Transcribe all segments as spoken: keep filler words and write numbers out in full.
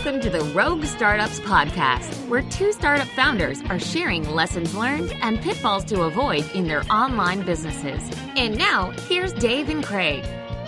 Welcome to the Rogue Startups Podcast, where two startup founders are sharing lessons learned and pitfalls to avoid in their online businesses. And now, here's Dave and Craig.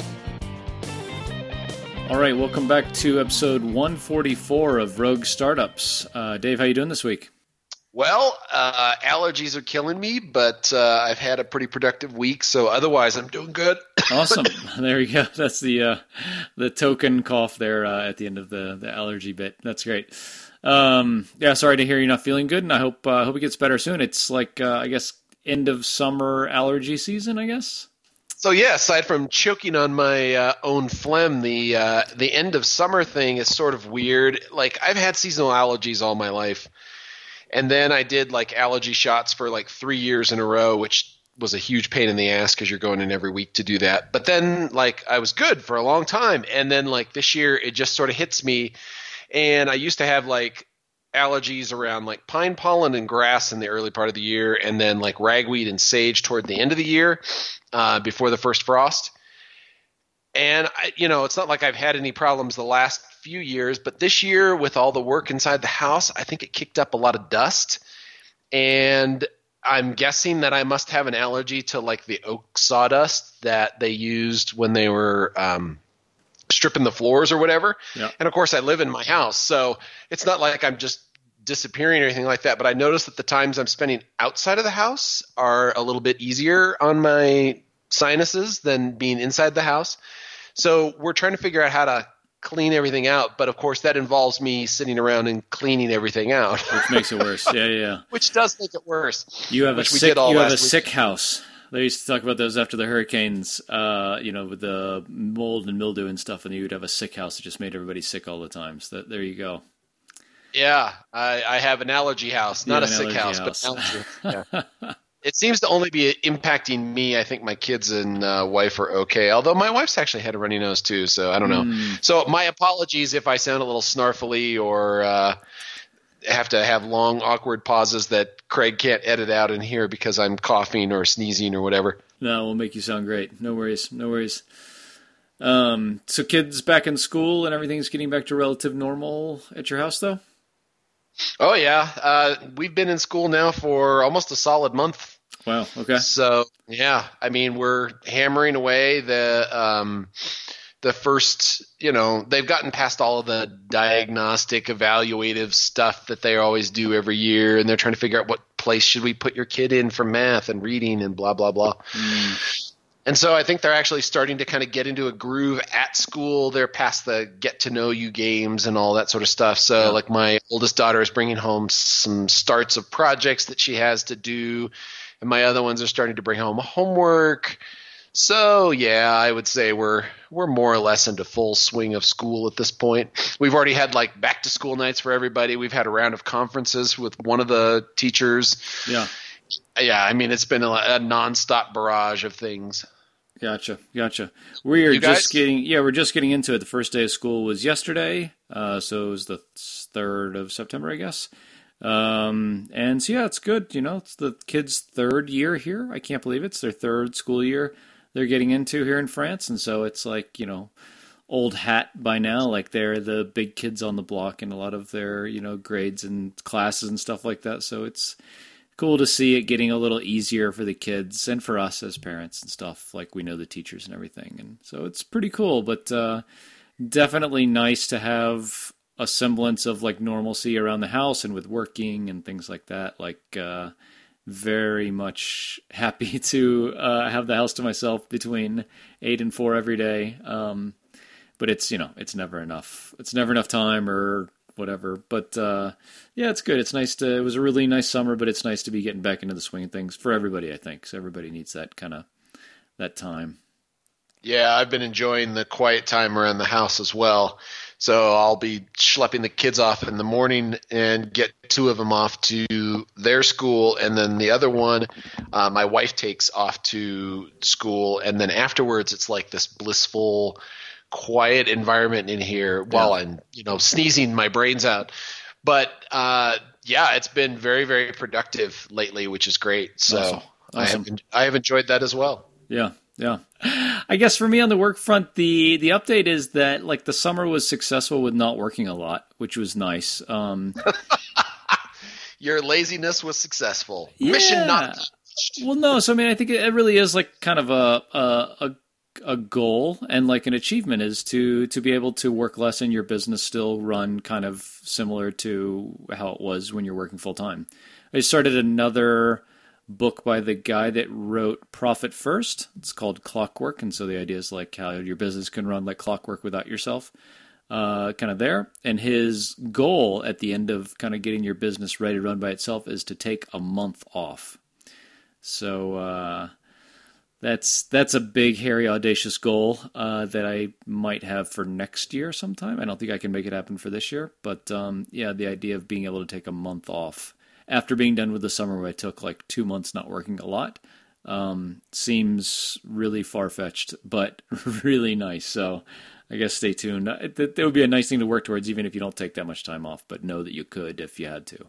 All right, welcome back to episode one forty-four of Rogue Startups. Uh, Dave, how you doing this week? Well, uh, allergies are killing me, but uh, I've had a pretty productive week, so otherwise I'm doing good. Awesome. There you go. That's the uh, the token cough there uh, at the end of the, the allergy bit. That's great. Um, yeah, sorry to hear you're not feeling good, and I hope uh, hope it gets better soon. It's like, uh, I guess, end of summer allergy season, I guess? So yeah, aside from choking on my uh, own phlegm, the uh, the end of summer thing is sort of weird. Like, I've had seasonal allergies all my life. And then I did like allergy shots for like three years in a row, which was a huge pain in the ass because you're going in every week to do that. But then like I was good for a long time. And then like this year it just sort of hits me. And I used to have like allergies around like pine pollen and grass in the early part of the year. And then like ragweed and sage toward the end of the year uh, before the first frost. And, I, you know, it's not like I've had any problems the last few years, but this year with all the work inside the house, I think it kicked up a lot of dust. And I'm guessing that I must have an allergy to like the oak sawdust that they used when they were um, stripping the floors or whatever. Yeah. And of course, I live in my house, so it's not like I'm just disappearing or anything like that. But I noticed that the times I'm spending outside of the house are a little bit easier on my sinuses than being inside the house. So we're trying to figure out how to clean everything out, but of course that involves me sitting around and cleaning everything out, which makes it worse. Yeah, yeah. Which does make it worse. You have a sick, you have a sick house. They used to talk about those after the hurricanes. Uh, you know, with the mold and mildew and stuff, and you would have a sick house that just made everybody sick all the time. So that, there you go. Yeah, I, I have an allergy house, not a sick house, house, but allergy. Yeah. It seems to only be impacting me. I think my kids and uh, wife are okay, although my wife's actually had a runny nose too, so I don't know. Mm. So my apologies if I sound a little snarfly or uh, have to have long, awkward pauses that Craig can't edit out in here because I'm coughing or sneezing or whatever. No, we'll make you sound great. No worries, no worries. Um, so kids back in school and everything's getting back to relative normal at your house, though? Oh, yeah. Uh, we've been in school now for almost a solid month. Wow. Okay. So, yeah, I mean, we're hammering away the um, the first, you know, they've gotten past all of the diagnostic, evaluative stuff that they always do every year, and they're trying to figure out what place should we put your kid in for math and reading and blah, blah, blah. Mm. And so I think they're actually starting to kind of get into a groove at school. They're past the get-to-know-you games and all that sort of stuff. So, yeah. Like, my oldest daughter is bringing home some starts of projects that she has to do, and my other ones are starting to bring home homework. So, yeah, I would say we're we're more or less into full swing of school at this point. We've already had, like, back-to-school nights for everybody. We've had a round of conferences with one of the teachers. Yeah. Yeah, I mean, it's been a, a nonstop barrage of things. Gotcha, gotcha. We are just getting, yeah, we're just getting into it. The first day of school was yesterday, uh, so it was the third of September, I guess. Um, and so, yeah, it's good. You know, it's the kids' third year here. I can't believe it. It's their third school year they're getting into here in France. And so it's like, you know, old hat by now. Like, they're the big kids on the block in a lot of their, you know, grades and classes and stuff like that. So it's cool to see it getting a little easier for the kids and for us as parents and stuff. Like, we know the teachers and everything. And so it's pretty cool, but uh, definitely nice to have a semblance of like normalcy around the house and with working and things like that. Like, uh, very much happy to uh, have the house to myself between eight and four every day. Um, but it's, you know, it's never enough. It's never enough time or whatever. But uh, yeah, it's good. It's nice to, it was a really nice summer, but it's nice to be getting back into the swing of things for everybody, I think. So everybody needs that kind of, that time. Yeah, I've been enjoying the quiet time around the house as well. So I'll be schlepping the kids off in the morning and get two of them off to their school. And then the other one, uh, my wife takes off to school. And then afterwards, it's like this blissful, quiet environment in here while yeah. I'm, you know, sneezing my brains out. But uh, yeah, it's been very, very productive lately, which is great. So awesome. Awesome. I have I have enjoyed that as well. Yeah. Yeah. I guess for me on the work front, the, the update is that like the summer was successful with not working a lot, which was nice. Um, Your laziness was successful. Yeah. Mission not accomplished. Well, no. So, I mean, I think it really is like kind of a, a, a, a goal and like an achievement is to, to be able to work less and your business still run kind of similar to how it was when you're working full time. I started another book by the guy that wrote Profit First. It's called Clockwork. And so the idea is like how your business can run like clockwork without yourself, uh, kind of there. And his goal at the end of kind of getting your business ready to run by itself is to take a month off. So uh, that's that's a big, hairy, audacious goal uh, that I might have for next year sometime. I don't think I can make it happen for this year. But um, yeah, the idea of being able to take a month off after being done with the summer where I took like two months not working a lot, um, seems really far-fetched, but really nice. So I guess stay tuned. That, that would be a nice thing to work towards, even if you don't take that much time off, but know that you could if you had to.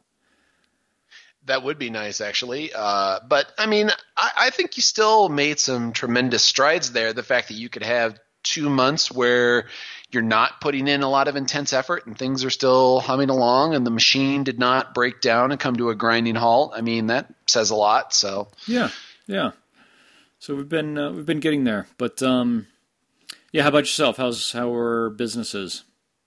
That would be nice, actually. Uh, but, I mean, I, I think you still made some tremendous strides there. The fact that you could have two months where you're not putting in a lot of intense effort and things are still humming along and the machine did not break down and come to a grinding halt. I mean, that says a lot. So yeah, yeah. So we've been uh, we've been getting there. But um, yeah, how about yourself? How's how are businesses?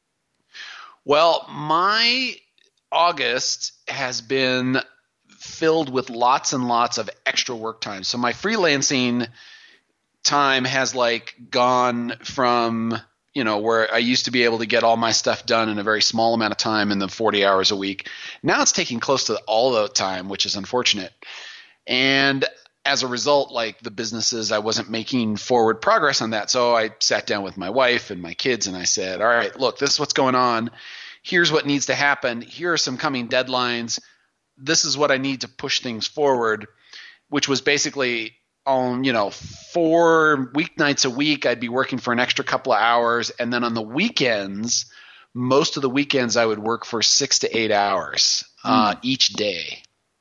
Well, my August has been filled with lots and lots of extra work time. So my freelancing time has like gone from, you know, where I used to be able to get all my stuff done in a very small amount of time in the forty hours a week. Now it's taking close to all the time, which is unfortunate. And as a result, like the businesses, I wasn't making forward progress on that. So I sat down with my wife and my kids and I said, all right, look, this is what's going on. Here's what needs to happen. Here are some coming deadlines. This is what I need to push things forward, which was basically on, you know, four weeknights a week, I'd be working for an extra couple of hours. And then on the weekends, most of the weekends I would work for six to eight hours uh, mm. each day.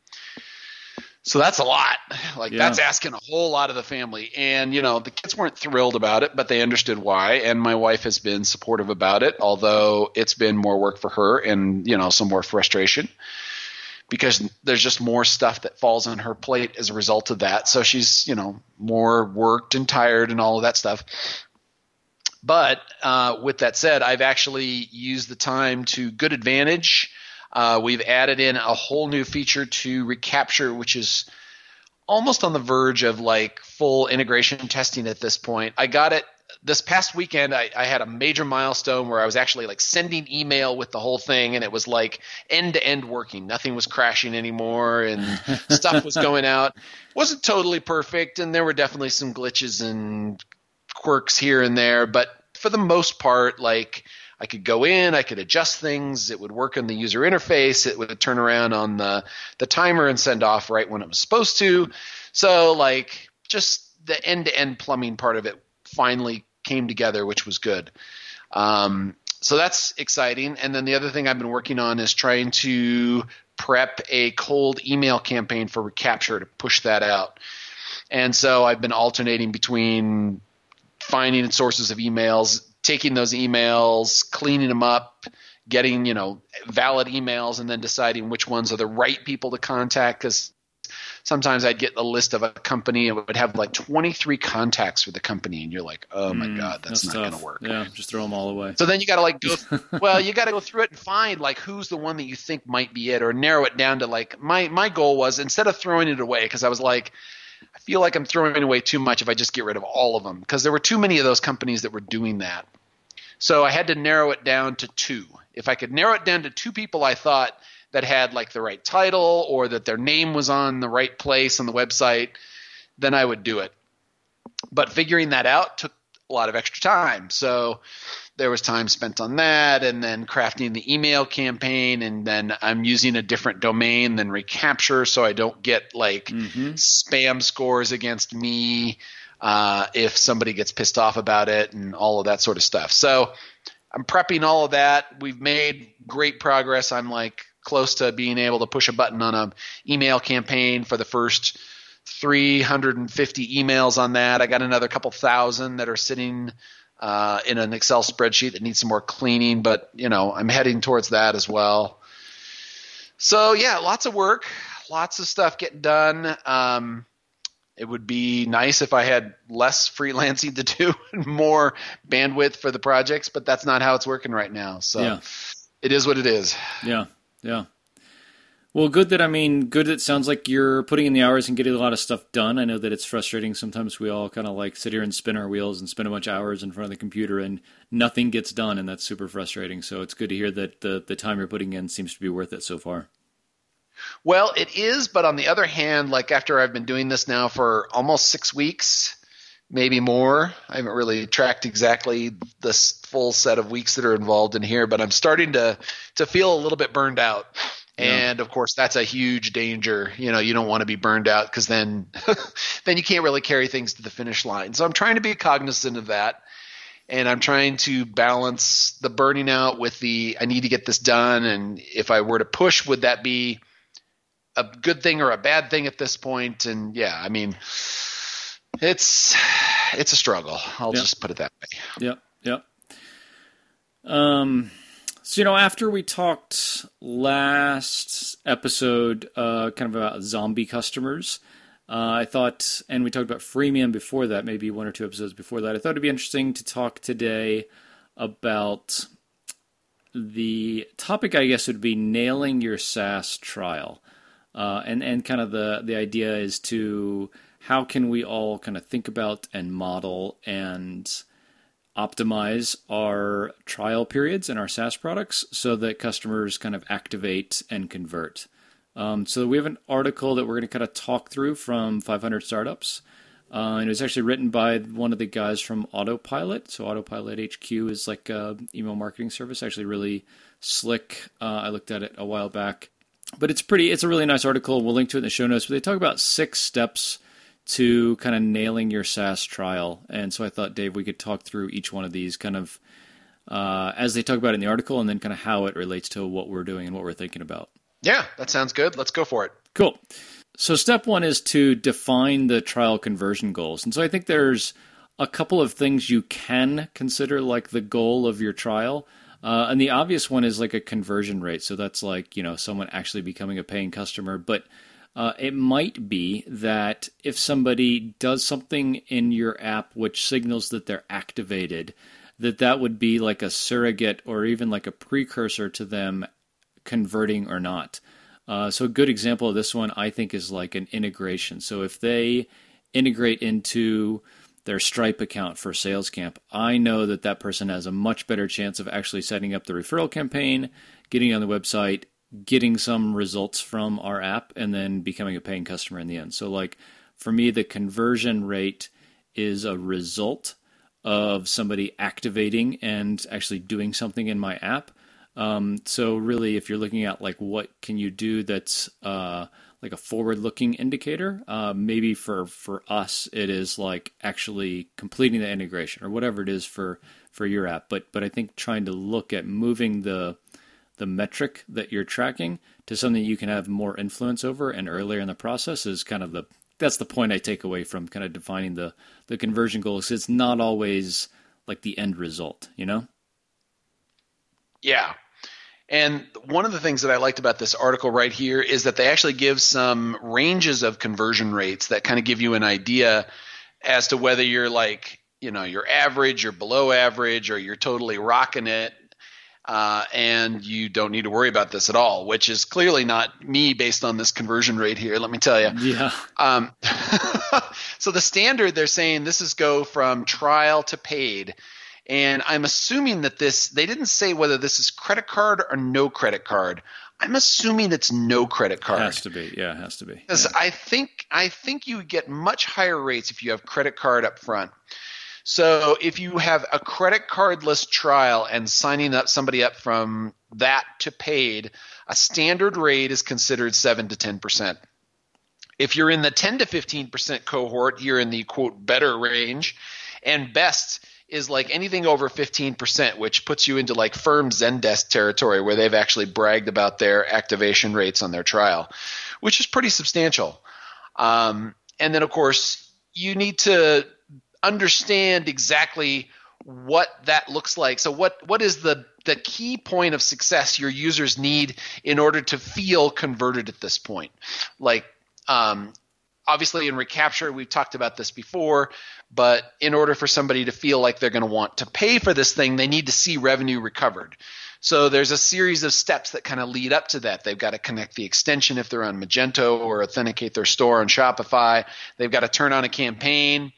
So that's a lot. Like yeah. That's asking a whole lot of the family. And, you know, the kids weren't thrilled about it, but they understood why. And my wife has been supportive about it, although it's been more work for her and, you know, some more frustration, because there's just more stuff that falls on her plate as a result of that. So she's, you know, more worked and tired and all of that stuff. But uh, with that said, I've actually used the time to good advantage. Uh, we've added in a whole new feature to Recapture, which is almost on the verge of like full integration testing at this point. I got it this past weekend. I, I had a major milestone where I was actually like sending email with the whole thing, and it was like end to end working. Nothing was crashing anymore, and stuff was going out. Wasn't totally perfect, and there were definitely some glitches and quirks here and there, but for the most part, like I could go in, I could adjust things. It would work on the user interface. It would turn around on the, the timer and send off right when it was supposed to. So like just the end-to-end plumbing part of it finally came together, which was good. Um, so that's exciting. And then the other thing I've been working on is trying to prep a cold email campaign for Recapture to push that out. And so I've been alternating between finding sources of emails, taking those emails, cleaning them up, getting, you know, valid emails, and then deciding which ones are the right people to contact. Because sometimes I'd get a list of a company and it would have like twenty-three contacts for the company, and you're like, oh my mm, God, that's, that's not going to work. Yeah, just throw them all away. So then you got to like go, well, you got to go through it and find like who's the one that you think might be it, or narrow it down to like my my goal was, instead of throwing it away, because I was like, I feel like I'm throwing away too much if I just get rid of all of them, because there were too many of those companies that were doing that. So I had to narrow it down to two. If I could narrow it down to two people I thought that had like the right title or that their name was on the right place on the website, then I would do it. But figuring that out took a lot of extra time. So there was time spent on that, and then crafting the email campaign, and then I'm using a different domain than Recapture so I don't get like mm-hmm. spam scores against me uh, if somebody gets pissed off about it and all of that sort of stuff. So I'm prepping all of that. We've made great progress. I'm like close to being able to push a button on an email campaign for the first three hundred fifty emails on that. I got another couple thousand that are sitting uh, in an Excel spreadsheet that needs some more cleaning, but you know, I'm heading towards that as well. So yeah, lots of work, lots of stuff getting done. Um, it would be nice if I had less freelancing to do and more bandwidth for the projects, but that's not how it's working right now. So yeah. It is what it is. Yeah, yeah. Well, good that, I mean, good that it sounds like you're putting in the hours and getting a lot of stuff done. I know that it's frustrating. Sometimes we all kind of like sit here and spin our wheels and spend a bunch of hours in front of the computer and nothing gets done, and that's super frustrating. So it's good to hear that the, the time you're putting in seems to be worth it so far. Well, it is, but on the other hand, like after I've been doing this now for almost six weeks, maybe more, I haven't really tracked exactly the full set of weeks that are involved in here, but I'm starting to, to feel a little bit burned out. And of course, that's a huge danger. You know, you don't want to be burned out because then, then you can't really carry things to the finish line. So I'm trying to be cognizant of that, and I'm trying to balance the burning out with the I need to get this done. And if I were to push, would that be a good thing or a bad thing at this point? And yeah, I mean, it's it's a struggle. I'll yep. just put it that way. Yep. Yep. Um. So, you know, after we talked last episode uh, kind of about zombie customers, uh, I thought, and we talked about freemium before that, maybe one or two episodes before that, I thought it'd be interesting to talk today about the topic, I guess, would be nailing your SaaS trial. Uh, and, and kind of the, the idea is to how can we all kind of think about and model and optimize our trial periods in our SaaS products so that customers kind of activate and convert. Um, so we have an article that we're going to kind of talk through from five hundred Startups. Uh, and it was actually written by one of the guys from Autopilot. So Autopilot H Q is like an email marketing service, actually really slick. Uh, I looked at it a while back. But it's pretty. It's a really nice article. We'll link to it in the show notes. But they talk about six steps to kind of nailing your SaaS trial. And so I thought, Dave, we could talk through each one of these kind of uh, as they talk about it in the article, and then kind of how it relates to what we're doing and what we're thinking about. Yeah, that sounds good. Let's go for it. Cool. So step one is to define the trial conversion goals. And so I think there's a couple of things you can consider like the goal of your trial. Uh, and the obvious one is like a conversion rate. So that's like, you know, someone actually becoming a paying customer. But Uh, it might be that if somebody does something in your app which signals that they're activated, that that would be like a surrogate or even like a precursor to them converting or not. Uh, so a good example of this one, I think, is like an integration. So if they integrate into their Stripe account for SalesCamp, I know that that person has a much better chance of actually setting up the referral campaign, getting on the website, getting some results from our app, and then becoming a paying customer in the end. So like for me, the conversion rate is a result of somebody activating and actually doing something in my app. Um, so really, if you're looking at like what can you do that's uh, like a forward-looking indicator, uh, maybe for, for us, it is like actually completing the integration or whatever it is for, for your app. But but I think trying to look at moving the the metric that you're tracking to something you can have more influence over and earlier in the process is kind of the, that's the point I take away from kind of defining the, the conversion goals. It's not always like the end result, you know? Yeah. And one of the things that I liked about this article right here is that they actually give some ranges of conversion rates that kind of give you an idea as to whether you're like, you know, you're average, you're below average, or you're totally rocking it. Uh, and you don't need to worry about this at all, which is clearly not me based on this conversion rate here, let me tell you. Yeah. Um, so the standard, they're saying this is go from trial to paid. And I'm assuming that this, they didn't say whether this is credit card or no credit card. I'm assuming it's no credit card. It has to be. Yeah, it has to be. Because yeah. I think, I think you get much higher rates if you have credit card up front. So if you have a credit cardless trial and signing up somebody up from that to paid, a standard rate is considered seven to ten percent. If you're in the ten to fifteen percent cohort, you're in the, quote, better range. And best is like anything over fifteen percent, which puts you into like firm Zendesk territory where they've actually bragged about their activation rates on their trial, which is pretty substantial. Um and then, of course, you need to understand exactly what that looks like. So what what is the the key point of success your users need in order to feel converted at this point? Like, um, obviously in Recapture, we've talked about this before, but in order for somebody to feel like they're going to want to pay for this thing, they need to see revenue recovered. So there's a series of steps that kind of lead up to that. They've got to connect the extension if they're on Magento, or authenticate their store on Shopify. They've got to turn on a campaign.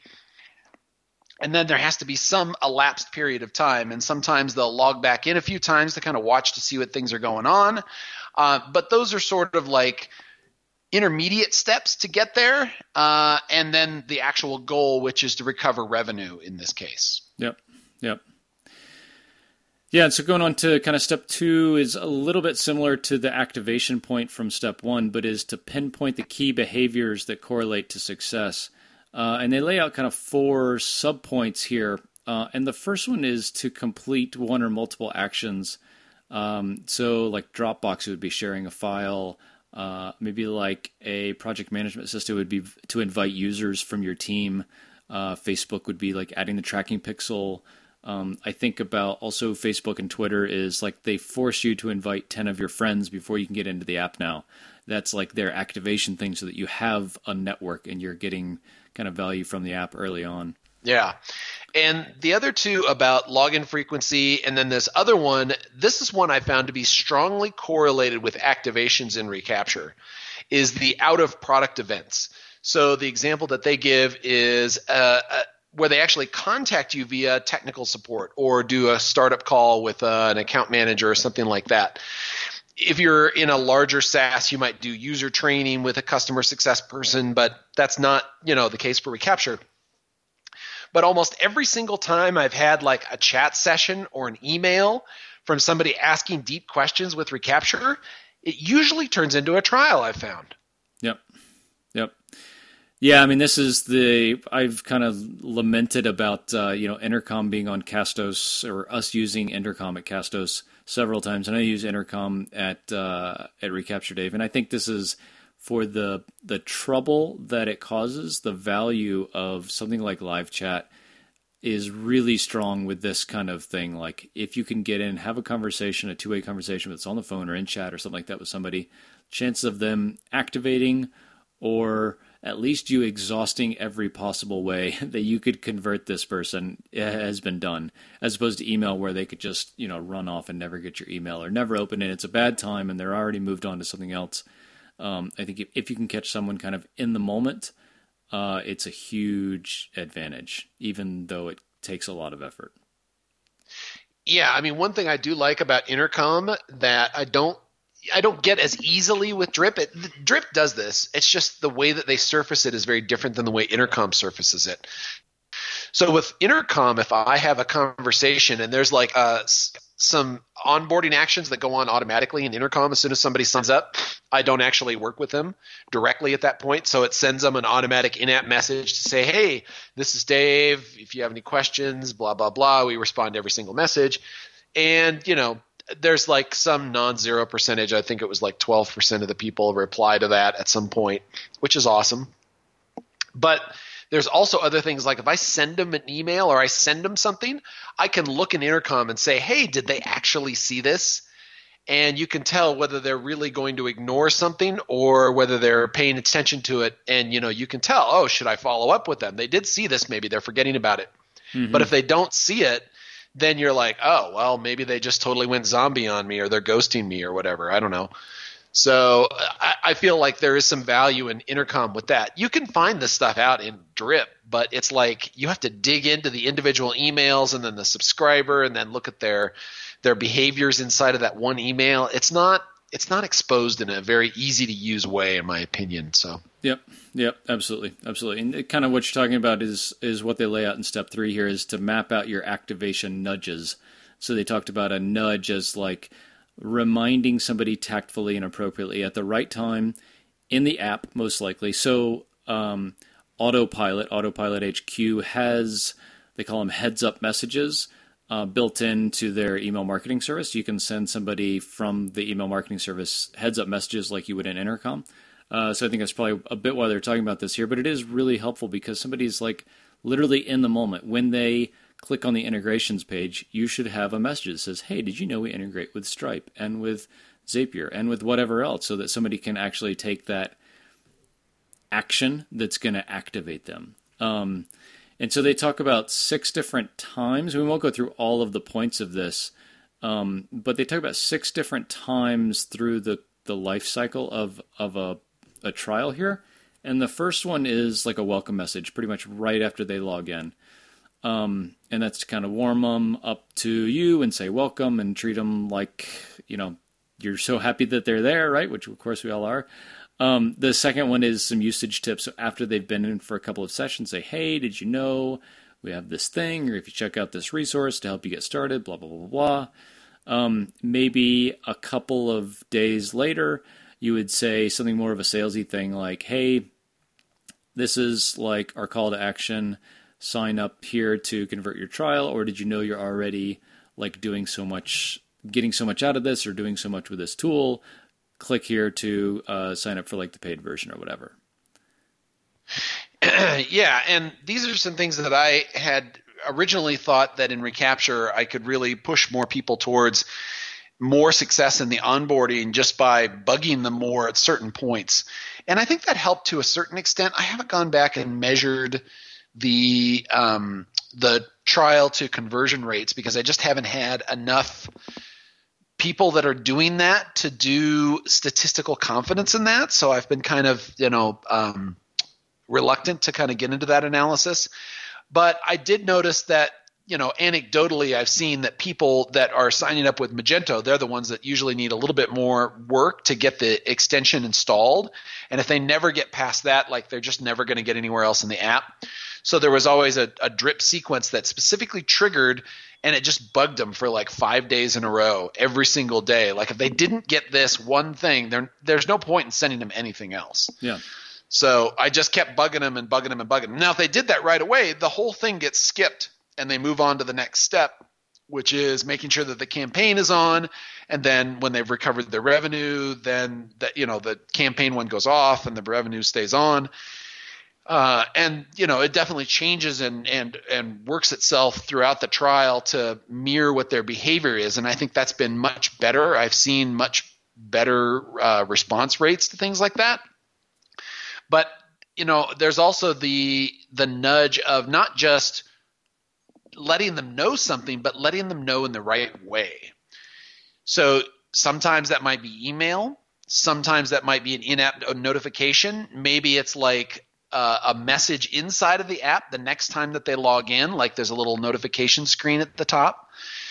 And then there has to be some elapsed period of time. And sometimes they'll log back in a few times to kind of watch to see what things are going on. Uh, but those are sort of like intermediate steps to get there. Uh, and then the actual goal, which is to recover revenue in this case. Yep. Yep. Yeah, and so going on to kind of step two is a little bit similar to the activation point from step one, but is to pinpoint the key behaviors that correlate to success. Uh, and they lay out kind of four subpoints here. Uh, and the first one is to complete one or multiple actions. Um, so like Dropbox would be sharing a file. Uh, maybe like a project management system would be to invite users from your team. Uh, Facebook would be like adding the tracking pixel. Um, I think about also Facebook and Twitter is like they force you to invite ten of your friends before you can get into the app now. That's like their activation thing so that you have a network and you're getting kind of value from the app early on. Yeah. And the other two about login frequency, and then this other one, this is one I found to be strongly correlated with activations in Recapture, is the out of product events. So the example that they give is uh, a where they actually contact you via technical support or do a startup call with uh, an account manager or something like that. If you're in a larger SaaS, you might do user training with a customer success person, but that's not, you know, the case for Recapture. But almost every single time I've had like a chat session or an email from somebody asking deep questions with Recapture, it usually turns into a trial, I've found. Yep. Yep. Yeah, I mean, this is the, I've kind of lamented about, uh, you know, Intercom being on Castos, or us using Intercom at Castos several times. And I use Intercom at uh, at Recapture, Dave. And I think this is for the the trouble that it causes. The value of something like live chat is really strong with this kind of thing. Like if you can get in, have a conversation, a two-way conversation that's on the phone or in chat or something like that with somebody, chances of them activating or at least you exhausting every possible way that you could convert this person has been done, as opposed to email where they could just, you know, run off and never get your email or never open it. It's a bad time and they're already moved on to something else. Um, I think if, if you can catch someone kind of in the moment, uh, it's a huge advantage, even though it takes a lot of effort. Yeah, I mean, one thing I do like about Intercom that I don't I don't get as easily with Drip. It, Drip does this. It's just the way that they surface it is very different than the way Intercom surfaces it. So with Intercom, if I have a conversation and there's like uh, some onboarding actions that go on automatically in Intercom as soon as somebody signs up, I don't actually work with them directly at that point. So it sends them an automatic in-app message to say, hey, this is Dave. If you have any questions, blah, blah, blah. We respond to every single message. And, you know, there's like some non-zero percentage. I think it was like twelve percent of the people reply to that at some point, which is awesome. But there's also other things like if I send them an email or I send them something, I can look in Intercom and say, hey, did they actually see this? And you can tell whether they're really going to ignore something or whether they're paying attention to it. And, you know, you can tell, oh, should I follow up with them? They did see this. Maybe they're forgetting about it. Mm-hmm. But if they don't see it, then you're like, oh, well, maybe they just totally went zombie on me or they're ghosting me or whatever. I don't know. So I, I feel like there is some value in Intercom with that. You can find this stuff out in Drip, but it's like you have to dig into the individual emails and then the subscriber and then look at their their behaviors inside of that one email. It's not it's not exposed in a very easy to use way, in my opinion. So Yep. Yep. Absolutely. Absolutely. And it, kind of what you're talking about is, is what they lay out in step three here is to map out your activation nudges. So they talked about a nudge as like reminding somebody tactfully and appropriately at the right time in the app, most likely. So um, Autopilot, Autopilot H Q has, they call them heads up messages uh, built into their email marketing service. You can send somebody from the email marketing service heads up messages like you would in Intercom. Uh, so I think that's probably a bit why they're talking about this here. But it is really helpful because somebody's like literally in the moment. When they click on the integrations page, you should have a message that says, hey, did you know we integrate with Stripe and with Zapier and with whatever else, so that somebody can actually take that action that's going to activate them. Um, and so they talk about six different times. We won't go through all of the points of this, um, but they talk about six different times through the, the life cycle of, of a, a trial here. And the first one is like a welcome message, pretty much right after they log in. Um, and that's to kind of warm them up to you and say welcome and treat them like, you know, you're so happy that they're there, right? Which, of course, we all are. Um, the second one is some usage tips. So after they've been in for a couple of sessions, say, hey, did you know we have this thing? Or if you check out this resource to help you get started, blah, blah, blah, blah, blah. Um, maybe a couple of days later, you would say something more of a salesy thing like, hey, this is like our call to action. Sign up here to convert your trial. Or did you know you're already like doing so much getting so much out of this or doing so much with this tool, click here to uh, sign up for like the paid version or whatever. Yeah, and these are some things that I had originally thought that in Recapture I could really push more people towards more success in the onboarding just by bugging them more at certain points. And I think that helped to a certain extent. I haven't gone back and measured the um, the trial to conversion rates because I just haven't had enough people that are doing that to do statistical confidence in that. So I've been kind of, you know, um, reluctant to kind of get into that analysis. But I did notice that, you know, anecdotally, I've seen that people that are signing up with Magento, they're the ones that usually need a little bit more work to get the extension installed. And if they never get past that, like they're just never going to get anywhere else in the app. So there was always a, a drip sequence that specifically triggered, and it just bugged them for like five days in a row, every single day. Like if they didn't get this one thing, there, there's no point in sending them anything else. Yeah. So I just kept bugging them and bugging them and bugging them. Now, if they did that right away, the whole thing gets skipped and they move on to the next step, which is making sure that the campaign is on. And then when they've recovered their revenue, then that, you know, the campaign one goes off and the revenue stays on. Uh, and, you know, it definitely changes and, and, and works itself throughout the trial to mirror what their behavior is. And I think that's been much better. I've seen much better uh, response rates to things like that. But, you know, there's also the the nudge of not just letting them know something, but letting them know in the right way. So sometimes that might be email. Sometimes that might be an in-app notification. Maybe it's like Uh, a message inside of the app the next time that they log in, like there's a little notification screen at the top.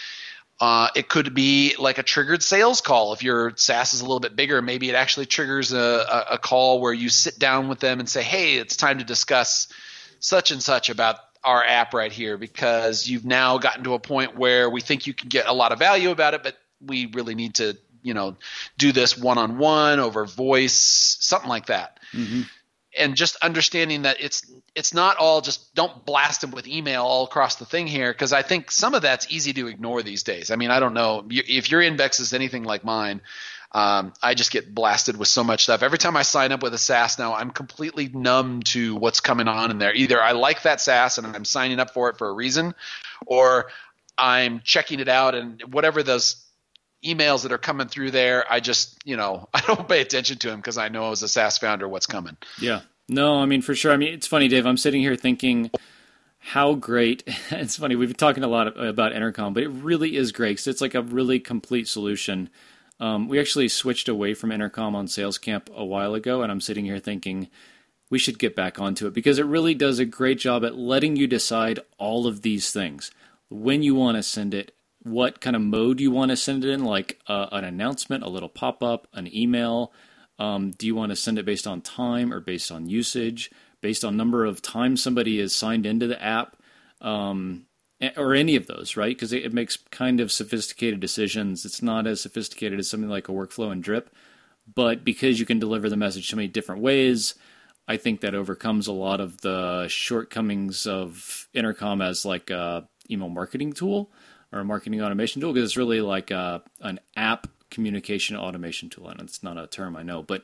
Uh, it could be like a triggered sales call. If your SaaS is a little bit bigger, maybe it actually triggers a, a, a call where you sit down with them and say, hey, it's time to discuss such and such about our app right here because you've now gotten to a point where we think you can get a lot of value about it, but we really need to, you know, do this one-on-one over voice, something like that. Mm-hmm. And just understanding that it's it's not all just don't blast them with email all across the thing here, because I think some of that's easy to ignore these days. I mean, I don't know. If your index is anything like mine, um, I just get blasted with so much stuff. Every time I sign up with a SaaS now, I'm completely numb to what's coming on in there. Either I like that SaaS and I'm signing up for it for a reason, or I'm checking it out and whatever those emails that are coming through there, I just, you know, I don't pay attention to them because I know as a SaaS founder what's coming. Yeah. No, I mean, for sure. I mean, it's funny, Dave. I'm sitting here thinking how great. It's funny. We've been talking a lot about Intercom, but it really is great because it's like a really complete solution. Um, we actually switched away from Intercom on Sales Camp a while ago, and I'm sitting here thinking we should get back onto it because it really does a great job at letting you decide all of these things. When you want to send it, what kind of mode you want to send it in, like uh, an announcement, a little pop-up, an email. Um, do you want to send it based on time or based on usage, based on number of times somebody is signed into the app, um, or any of those, right? Because it, it makes kind of sophisticated decisions. It's not as sophisticated as something like a workflow and drip, but because you can deliver the message so many different ways, I think that overcomes a lot of the shortcomings of Intercom as like a email marketing tool or a marketing automation tool, because it's really like a, an app communication automation tool. And it's not a term I know, but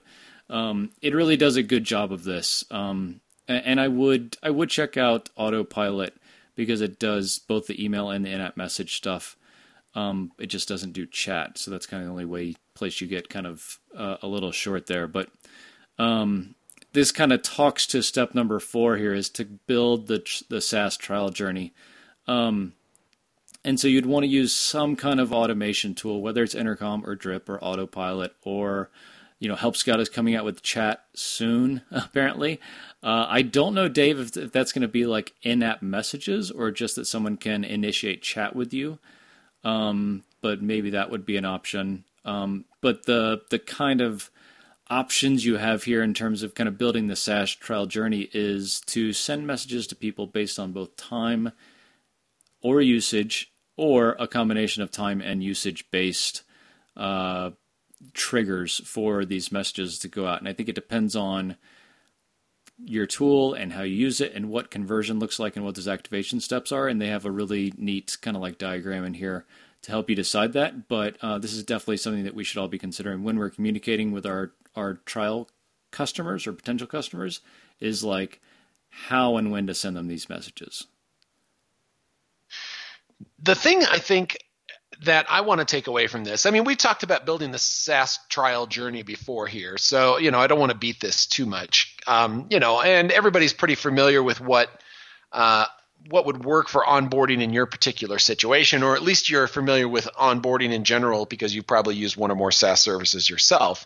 Um, it really does a good job of this. Um, and, and I would I would check out Autopilot because it does both the email and the in-app message stuff. Um, it just doesn't do chat, so that's kind of the only way place you get kind of uh, a little short there. But um, this kind of talks to step number four here, is to build the the SaaS trial journey. Um, and so you'd want to use some kind of automation tool, whether it's Intercom or Drip or Autopilot, or you know, Help Scout is coming out with chat soon, apparently. Uh, I don't know, Dave, if, if that's going to be like in-app messages or just that someone can initiate chat with you. Um, but maybe that would be an option. Um, but the the kind of options you have here in terms of kind of building the SaaS trial journey is to send messages to people based on both time or usage, or a combination of time and usage-based uh, triggers for these messages to go out. And I think it depends on your tool and how you use it and what conversion looks like and what those activation steps are. And they have a really neat kind of like diagram in here to help you decide that. But uh, this is definitely something that we should all be considering when we're communicating with our, our trial customers or potential customers, is like how and when to send them these messages. The thing I think that I want to take away from this, I mean, we talked about building the SaaS trial journey before here, so, you know, I don't want to beat this too much, um, you know, and everybody's pretty familiar with what uh, what would work for onboarding in your particular situation, or at least you're familiar with onboarding in general because you probably use one or more SaaS services yourself.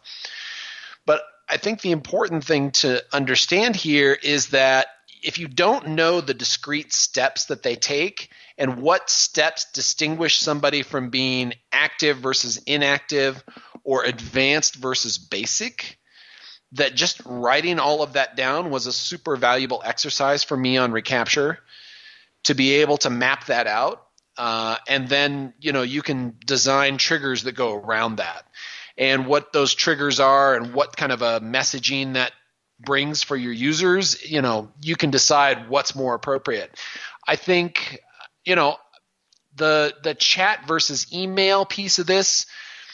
But I think the important thing to understand here is that if you don't know the discrete steps that they take and what steps distinguish somebody from being active versus inactive or advanced versus basic, that just writing all of that down was a super valuable exercise for me on Recapture to be able to map that out. Uh, and then, you know, you can design triggers that go around that. And what those triggers are and what kind of a messaging that brings for your users, you know, you can decide what's more appropriate. I think, you know, the the chat versus email piece of this,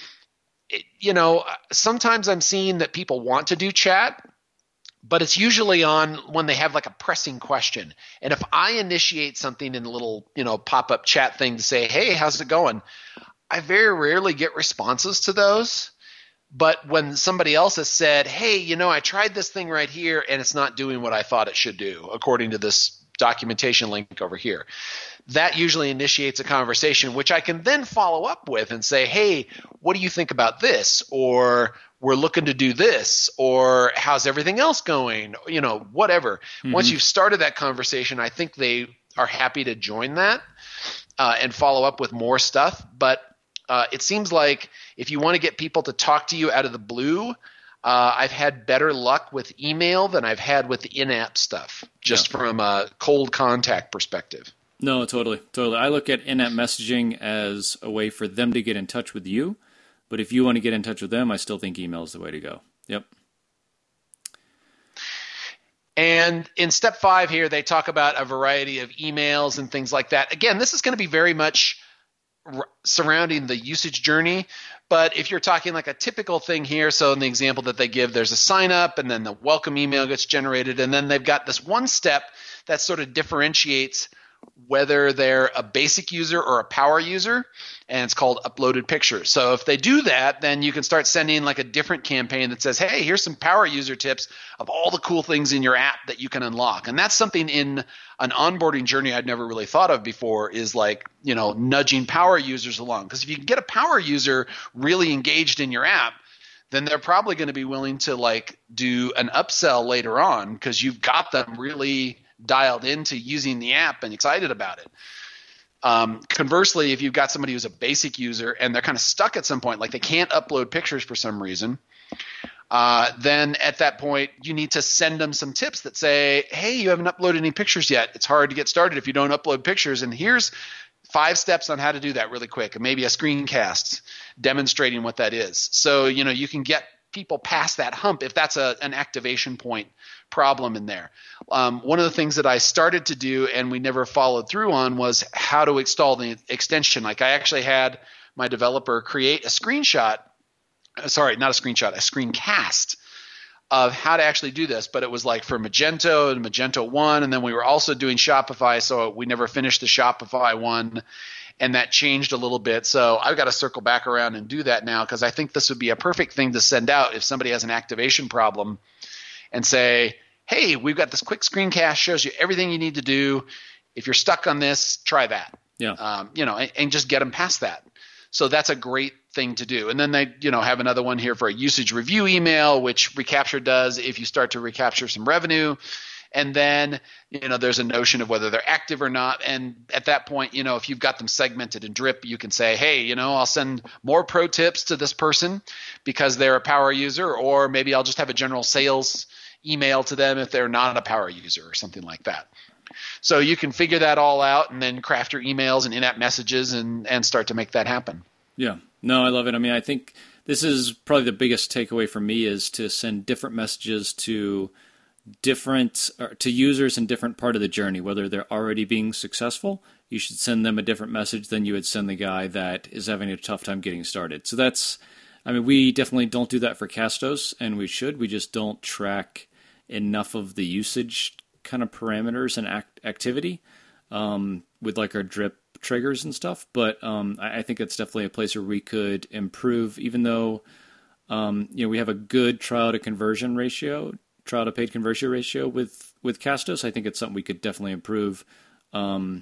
it, you know, sometimes I'm seeing that people want to do chat, but it's usually on when they have like a pressing question. And if I initiate something in a little, you know, pop-up chat thing to say, hey, how's it going? I very rarely get responses to those. But when somebody else has said, hey, you know, I tried this thing right here and it's not doing what I thought it should do, according to this documentation link over here, that usually initiates a conversation, which I can then follow up with and say, hey, what do you think about this? Or we're looking to do this, or how's everything else going? You know, whatever. Mm-hmm. Once you've started that conversation, I think they are happy to join that uh, and follow up with more stuff. But Uh, it seems like if you want to get people to talk to you out of the blue, uh, I've had better luck with email than I've had with the in-app stuff, just yeah. from a cold contact perspective. No, totally, totally. I look at in-app messaging as a way for them to get in touch with you, but if you want to get in touch with them, I still think email is the way to go. Yep. And in step five here, they talk about a variety of emails and things like that. Again, this is going to be very much surrounding the usage journey. But if you're talking like a typical thing here, so in the example that they give, there's a sign up and then the welcome email gets generated. And then they've got this one step that sort of differentiates whether they're a basic user or a power user, and it's called uploaded pictures. So if they do that, then you can start sending like a different campaign that says, hey, here's some power user tips of all the cool things in your app that you can unlock. And that's something in an onboarding journey I'd never really thought of before, is like, you know, nudging power users along. Because if you can get a power user really engaged in your app, then they're probably going to be willing to like do an upsell later on because you've got them really dialed into using the app and excited about it. Um, conversely, if you've got somebody who's a basic user and they're kind of stuck at some point, like they can't upload pictures for some reason, uh, then at that point you need to send them some tips that say, hey, you haven't uploaded any pictures yet. It's hard to get started if you don't upload pictures, and here's five steps on how to do that really quick, and maybe a screencast demonstrating what that is. So, you know, you can get people past that hump if that's a, an activation point problem in there. Um, one of the things that I started to do and we never followed through on was how to install the extension. Like I actually had my developer create a screenshot, sorry, not a screenshot, a screencast of how to actually do this, but it was like for Magento and Magento one, and then we were also doing Shopify, so we never finished the Shopify one, and that changed a little bit. So I've got to circle back around and do that now, because I think this would be a perfect thing to send out if somebody has an activation problem and say, hey, we've got this quick screencast, shows you everything you need to do. If you're stuck on this, try that. Yeah. Um, you know, and, and just get them past that. So that's a great thing to do. And then they, you know, have another one here for a usage review email, which Recapture does if you start to recapture some revenue. And then, you know, there's a notion of whether they're active or not. And at that point, you know, if you've got them segmented in drip, you can say, hey, you know, I'll send more pro tips to this person because they're a power user, or maybe I'll just have a general sales email to them if they're not a power user or something like that. So you can figure that all out and then craft your emails and in-app messages and, and start to make that happen. Yeah. No, I love it. I mean, I think this is probably the biggest takeaway for me, is to send different messages to different uh, to users in different part of the journey. Whether they're already being successful, you should send them a different message than you would send the guy that is having a tough time getting started. So that's, I mean, we definitely don't do that for Castos, and we should. We just don't track enough of the usage kind of parameters and act- activity um, with like our drip triggers and stuff. But um, I, I think it's definitely a place where we could improve, even though um, you know we have a good trial to conversion ratio, trial to paid conversion ratio with, with Castos. I think it's something we could definitely improve. Um,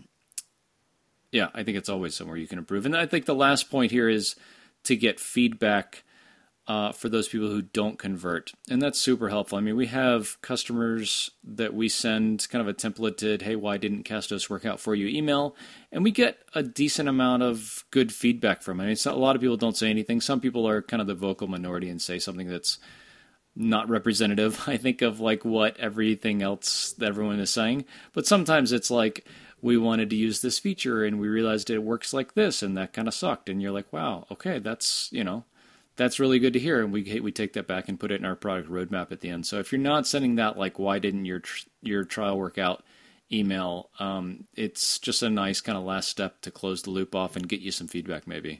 yeah, I think it's always somewhere you can improve. And I think the last point here is to get feedback Uh, for those people who don't convert. And that's super helpful. I mean, we have customers that we send kind of a templated, hey, why didn't Castos work out for you email? And we get a decent amount of good feedback from it. I mean, it's not, a lot of people don't say anything. Some people are kind of the vocal minority and say something that's not representative, I think, of like what everything else that everyone is saying. But sometimes it's like, we wanted to use this feature and we realized it works like this, and that kind of sucked. And you're like, wow, okay, that's, you know, that's really good to hear, and we we take that back and put it in our product roadmap at the end. So if you're not sending that, like, why didn't your your trial work out email, um, it's just a nice kind of last step to close the loop off and get you some feedback maybe.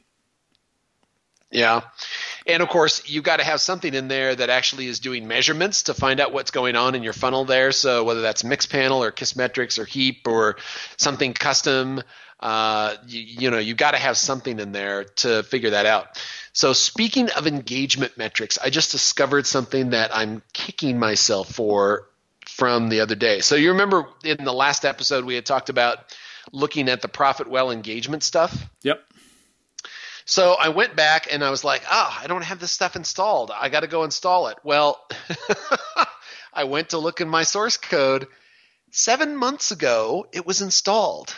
Yeah. And of course, you've got to have something in there that actually is doing measurements to find out what's going on in your funnel there. So whether that's Mixpanel or Kissmetrics or Heap or something custom, uh, you, you know, you've got to have something in there to figure that out. So speaking of engagement metrics, I just discovered something that I'm kicking myself for from the other day. So you remember in the last episode we had talked about looking at the ProfitWell engagement stuff? Yep. So I went back and I was like, ah, oh, I don't have this stuff installed. I got to go install it. Well, I went to look in my source code. Seven months ago, it was installed.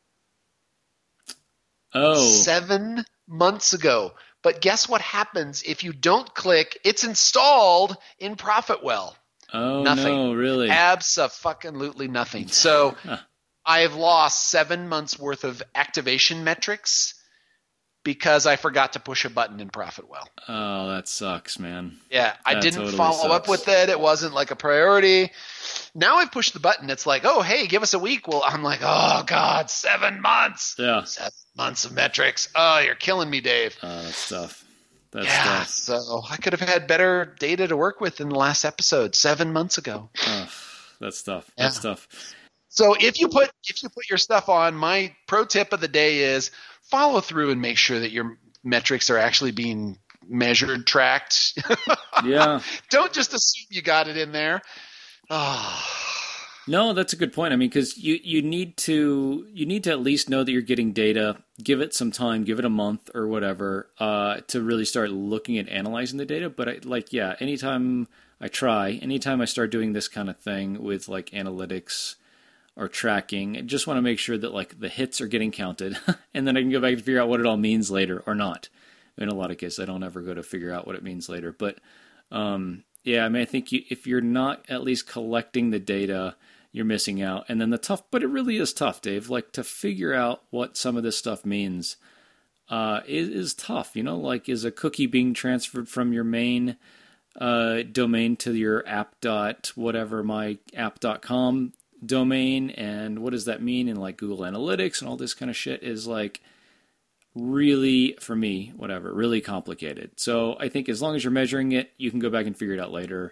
Oh. Seven months ago. But guess what happens if you don't click it's installed in ProfitWell? Oh, nothing. No, really? Abso-fucking-lutely nothing. So huh. I have lost seven months worth of activation metrics because I forgot to push a button in ProfitWell. Oh, that sucks, man. Yeah, I that didn't totally follow sucks. up with it. It wasn't like a priority. Now I've pushed the button. It's like, oh, hey, give us a week. Well, I'm like, oh, God, seven months. Yeah. Seven months of metrics. Oh, you're killing me, Dave. Oh, that's tough. That's yeah, tough. So I could have had better data to work with in the last episode seven months ago. Oh, that's tough. That's yeah. tough. So if you put if you put your stuff on, my pro tip of the day is follow through and make sure that your metrics are actually being measured, tracked. Yeah. Don't just assume you got it in there. Oh. No, that's a good point. I mean, because you, you need to you need to at least know that you're getting data. Give it some time, give it a month or whatever, uh, to really start looking at analyzing the data. But I, like, yeah, anytime I try, anytime I start doing this kind of thing with like analytics or tracking, I just want to make sure that like the hits are getting counted, and then I can go back and figure out what it all means later or not. In a lot of cases, I don't ever go to figure out what it means later. But um, yeah, I mean, I think you, if you're not at least collecting the data, you're missing out. And then the tough, but it really is tough, Dave, like to figure out what some of this stuff means uh, is, is tough. You know, like is a cookie being transferred from your main uh, domain to your app dot whatever, my app dot com domain, and what does that mean in like Google Analytics and all this kind of shit is like really, for me, whatever, really complicated. So I think as long as you're measuring it, you can go back and figure it out later.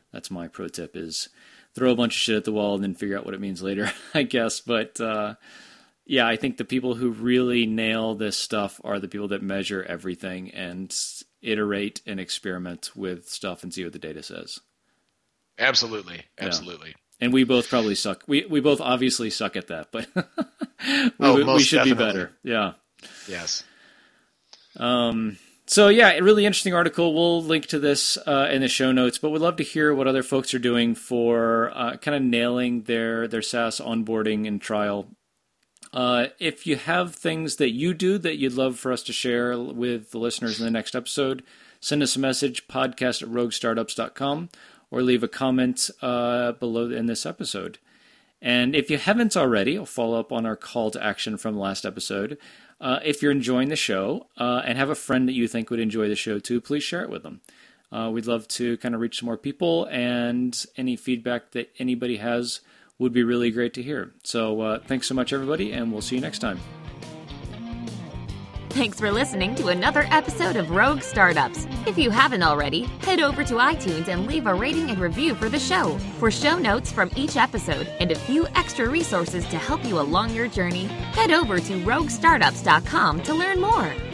That's my pro tip, is throw a bunch of shit at the wall and then figure out what it means later, I guess. But uh, yeah, I think the people who really nail this stuff are the people that measure everything and iterate and experiment with stuff and see what the data says. Absolutely. Absolutely. Yeah. And we both probably suck. We we both obviously suck at that, but we, oh, most we should definitely. be better. Yeah. Yes. Um. So yeah, a really interesting article. We'll link to this uh, in the show notes, but we'd love to hear what other folks are doing for uh, kind of nailing their their SaaS onboarding and trial. Uh, if you have things that you do that you'd love for us to share with the listeners in the next episode, send us a message, podcast at rogue startups dot com. Or leave a comment uh, below in this episode. And if you haven't already, I'll follow up on our call to action from the last episode. Uh, if you're enjoying the show uh, and have a friend that you think would enjoy the show too, please share it with them. Uh, we'd love to kind of reach some more people, and any feedback that anybody has would be really great to hear. So uh, thanks so much, everybody, and we'll see you next time. Thanks for listening to another episode of Rogue Startups. If you haven't already, head over to iTunes and leave a rating and review for the show. For show notes from each episode and a few extra resources to help you along your journey, head over to rogue startups dot com to learn more.